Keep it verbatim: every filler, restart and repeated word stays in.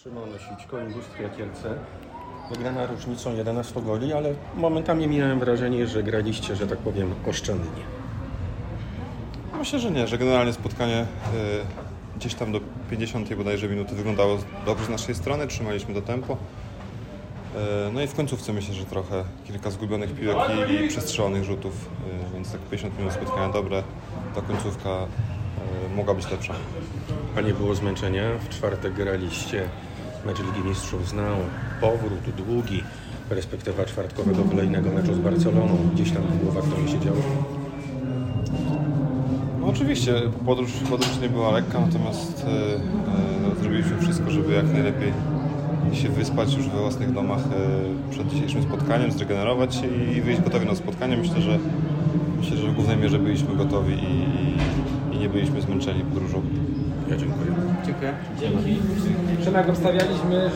Szymon Sićko, Industria Kielce. Wygrana różnicą jedenastu goli, ale momentami miałem wrażenie, że graliście, że tak powiem, oszczędnie. Myślę, że nie, że generalnie spotkanie y, gdzieś tam do pięćdziesiątej bodajże minuty wyglądało dobrze z naszej strony, trzymaliśmy to tempo. Y, no i w końcówce myślę, że trochę kilka zgubionych piłek i, i przestrzelonych rzutów, y, więc tak pięćdziesiąt minut spotkania dobre, ta końcówka y, mogła być lepsza. A nie było zmęczenia? W czwartek graliście mecz Ligi Mistrzów znał, powrót długi, perspektywa czwartkowego kolejnego meczu z Barceloną. Gdzieś tam w głowach to mi się działo. No oczywiście, podróż, podróż nie była lekka, natomiast e, e, zrobiliśmy wszystko, żeby jak najlepiej się wyspać już we własnych domach e, przed dzisiejszym spotkaniem, zregenerować się i wyjść gotowi na spotkanie. Myślę, że myślę, że w głównej mierze byliśmy gotowi i, i, i nie byliśmy zmęczeni podróżą. Ja dziękuję. Dziękuję. Dzięki. Przemek, obstawialiśmy,